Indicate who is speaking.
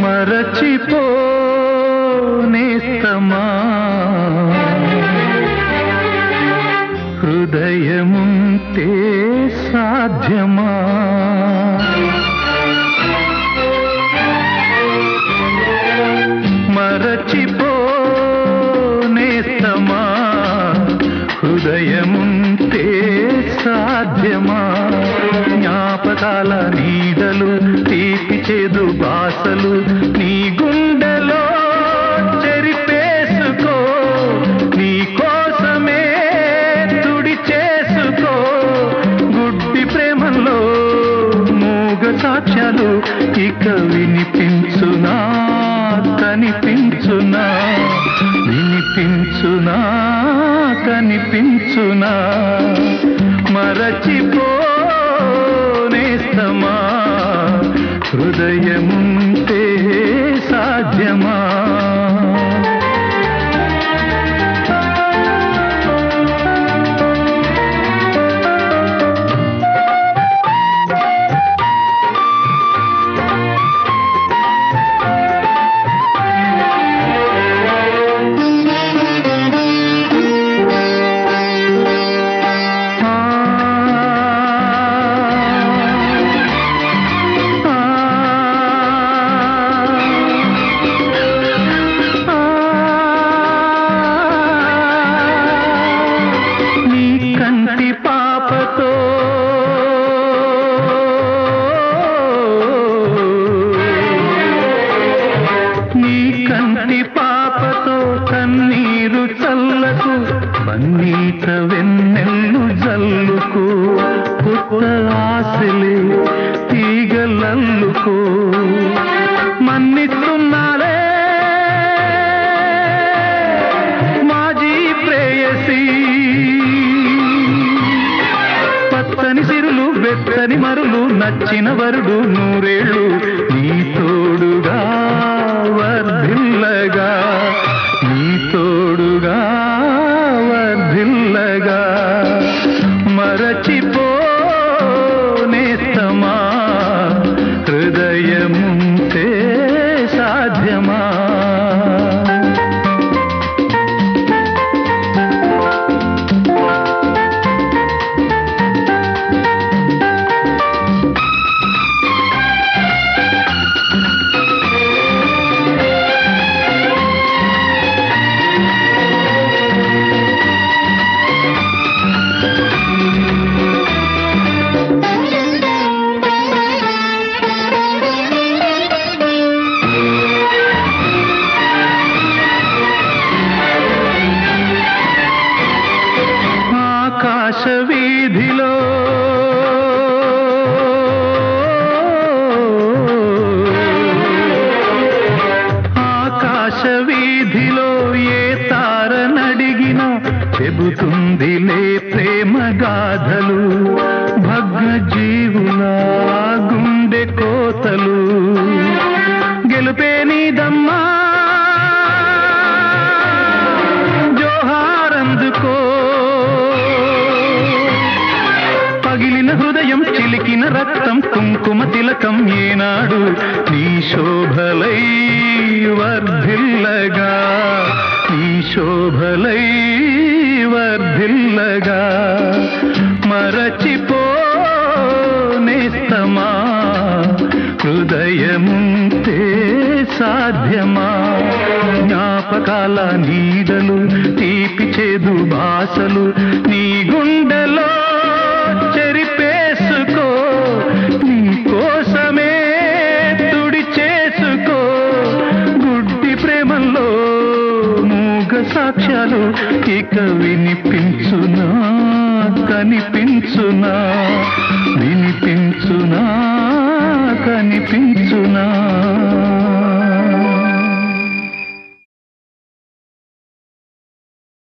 Speaker 1: మరచిపోనేస్తమా హృదయముంటే సాధ్యమా మరచిపోనేస్తమా హృదయముంటే సాధ్యమా జ్ఞాపకాల నీడలు తీపి చేదు బాసలు నీ గుండెలో చెరిపేసుకో నీ కోసమే తుడి చేసుకో గుడ్డి ప్రేమలో మూగ సాక్ష్యాలు ఇక వినిపించునా కనిపించునా వినిపించునా కనిపించునా మరచిపోనేస్తమా హృదయముంటే సాధ్యమా కన్నీరు చల్లకు పన్నీట వెన్నెల్లు జల్లుకు కొత్త ఆశలే తీగలల్లుకో మన్నిస్తున్నాలే మాజీ ప్రేయసి పచ్చని సిరులు వెచ్చని మరులు నచ్చిన వరుడు నూరేళ్ళు నీ తోడుగా వర్ధిల్లగా నీ తోడుగా వర్ధిల్లగా మరచిపోనేస్తమా హృదయముంటే సాధ్యమా ఆకాశ వీధిలో ఆకాశ వీధిలో ఏ తారనడిగిన చెబుతుందిలే ప్రేమ గాథలు భగ్న జీవుల గుండె కోతలు గెలుపే నీదమ్మా జోహారందుకో పగిలిన హృదయం చిలికిన రక్తం కుంకుమ తిలకం ఏనాడు నీ శోభలై వర్ధిల్లగా నీ శోభలై వర్ధిల్లగా మరచిపోనేస్తమా హృదయముంటే సాధ్యమా జ్ఞాపకాల నీడలు తీపి చేదు బాసలు నీ గుండెలో చెరిపేసుకో నీ కోసమే తుడి చేసుకో గుడ్డి ప్రేమల్లో మూగ సాక్ష్యాలు ఇక వినిపించునా కనిపించునా వినిపించు